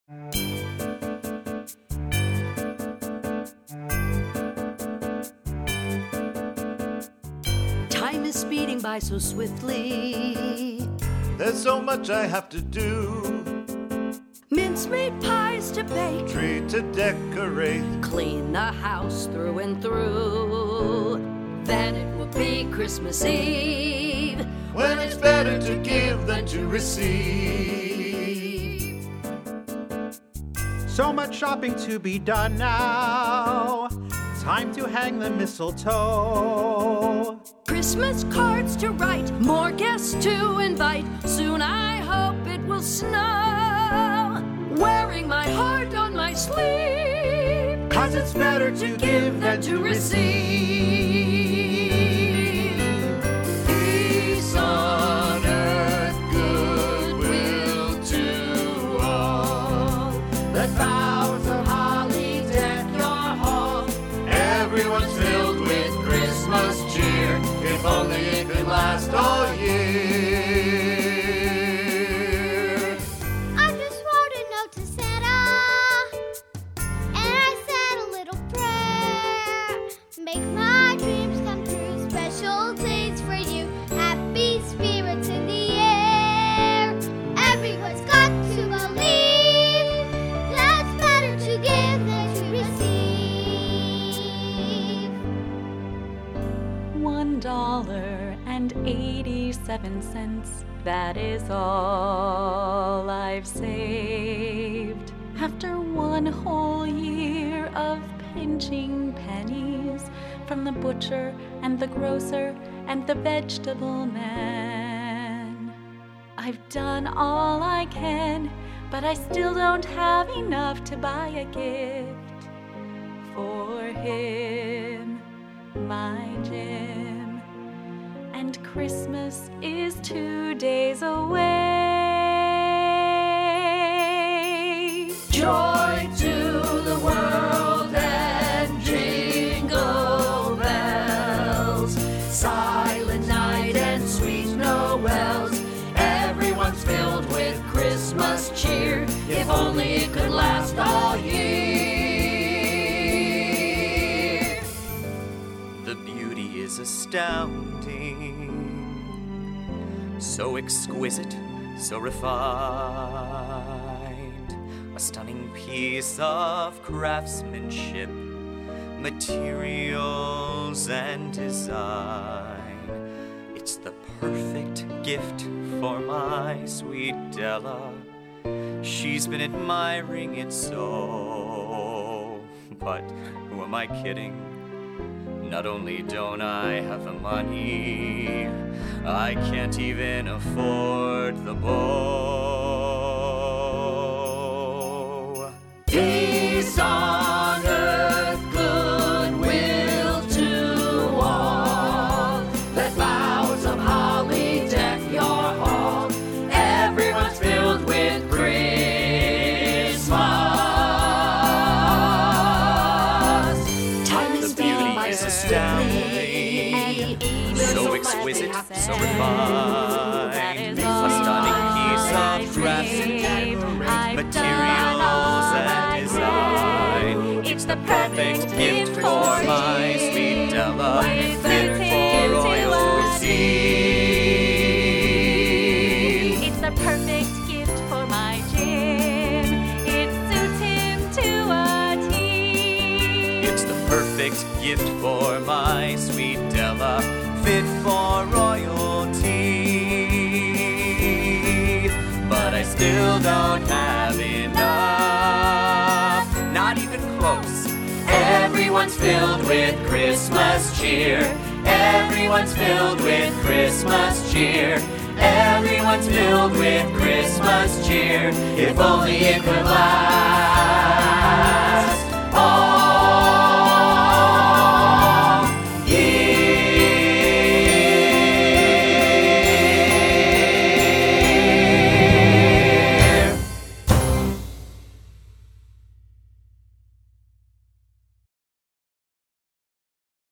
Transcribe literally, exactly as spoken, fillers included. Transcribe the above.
Time is speeding by so swiftly. There's so much I have to do. Mincemeat pies to bake, Tree to decorate, clean the house through and through. Then it will be Christmas Eve, when it's better to give than to receive. So much shopping to be done now. Time to hang the mistletoe. Christmas cards to write, more guests to invite. Soon I hope it will snow. Wearing my heart on my sleeve, 'cause it's better to give than to receive. Peace on earth, goodwill to all. Let boughs of holly deck your hall. Everyone's filled with Christmas cheer. If only it could last all year. I just wrote a note to Santa, and I said a little prayer. Make my dreams come true, special days for you, happy spirits in the air. Everyone's got to believe that's better to give than to receive. One dollar and eighty-seven cents. That is all I've saved. After one whole year of pinching pennies from the butcher and the grocer and the vegetable man. I've done all I can, but I still don't have enough to buy a gift for him, my Jim. And Christmas is two days away. Joy to the world and jingle bells. Silent night and sweet Noels. Everyone's filled with Christmas cheer. If only it could last all year. The beauty is astounding, so exquisite, so refined. A stunning piece of craftsmanship, materials and design. It's the perfect gift for my sweet Della. She's been admiring it so, but who am I kidding? Not only don't I have the money, I can't even afford the bow. Peace on earth, goodwill to all. Let boughs of holly deck your hall. Everyone's filled with Christmas. Time is speeding by so Astounding, so exquisite, so refined. A stunning piece of craftsmanship, materials and design. It's the perfect gift for my sweet Della, fit for royalty. It's the perfect gift for my Jim. It suits him to a T. It's the perfect gift for my sweet Della, fit for royalty. But I still don't have enough, not even close. Everyone's filled with Christmas cheer. Everyone's filled with Christmas cheer. Everyone's filled with Christmas cheer. If only it could last